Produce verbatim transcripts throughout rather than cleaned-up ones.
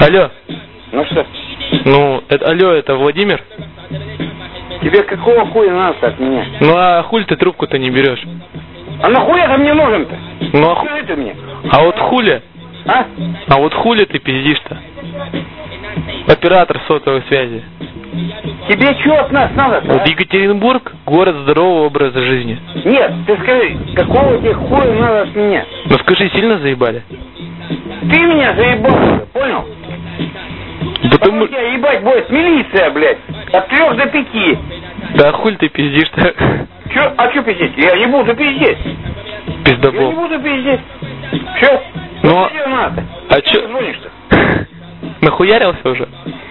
Алло. Ну что? Ну, это, алло, это Владимир? Тебе какого хуя надо от меня? Ну, а хуль ты трубку-то не берешь? А нахуя ты мне нужен-то? Ну, а, Скажи ты мне. а вот хули? А? А вот хули ты пиздишь-то? Оператор сотовой связи. Тебе что от нас надо-то? Вот А? Екатеринбург – город здорового образа жизни. Нет, ты скажи, какого тебе хуя надо от меня? Ну скажи, сильно заебали? Ты меня заебал, понял? Потому... Потом тебя ебать будет милиция, блядь, от трех до пяти. Да хуль ты пиздишь-то? Че? А что пиздеть? Я не буду пиздеть. Я не Пиздобол. буду пиздеть. Че? Но... Тебе надо? А Чё ты чё? звонишь-то? Нахуярился уже?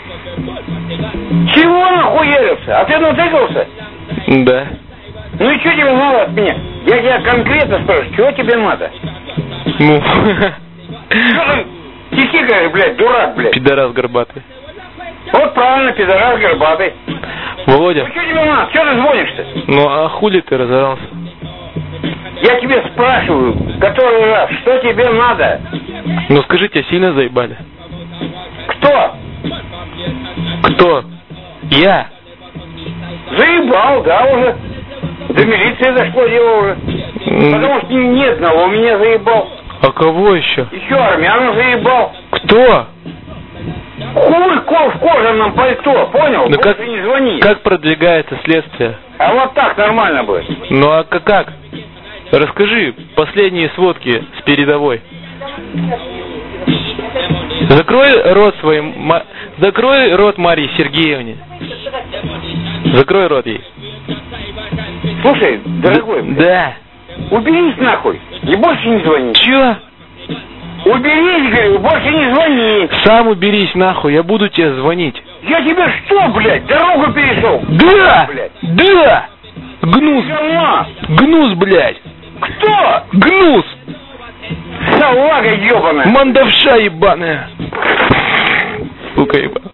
Чего нахуярился? А ты натыкался? Да. Ну и что тебе надо от меня? Я тебя конкретно спрашиваю, чего тебе надо? Ну... Что ты хихикаешь, блядь, дурак, блядь? Пидорас горбатый. Вот правильно, пидорас горбатый. Володя. Ну что тебе надо? Чего ты звонишь-то? Ну а хули ты разорался? Я тебе спрашиваю, который раз, что тебе надо? Ну скажи, тебя сильно заебали? Кто? Кто? Я. Заебал, да, уже. До милиции дошло дело уже. Потому что ни одного меня заебал. А кого еще? Еще армяна заебал. Кто? Хуй ко в кожаном пальто, понял? Ну как, не звони. как продвигается следствие? А вот так нормально будет. Ну а как? как? Расскажи последние сводки с передовой. Закрой рот своим... Ма... Закрой рот Марии Сергеевне. Закрой рот ей. Слушай, дорогой, блядь, Да. уберись нахуй и больше не звони. Чё? Уберись, говорю, больше не звони. Сам уберись нахуй, я буду тебе звонить. Я тебе что, блядь, дорогу перешел? Да! Блядь. Да! Гнус! Говна! Гнус, блядь! Кто? Гнус! Салага ебаная! Мандавша ебаная! Сука ебаная.